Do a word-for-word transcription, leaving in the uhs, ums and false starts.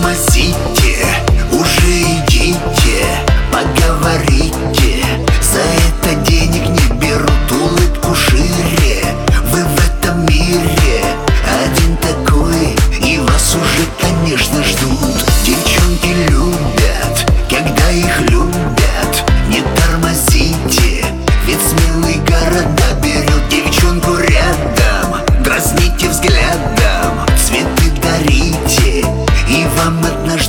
тормозите, уже идите, поговорите. За это денег не берут, улыбку шире. Вы в этом мире один такой, и вас уже, конечно, ждут. Девчонки любят, когда их любят. Не тормозите, ведь смелый города берет. Девчонку рядом, дразните взглядом, цветы дарите, и вам одна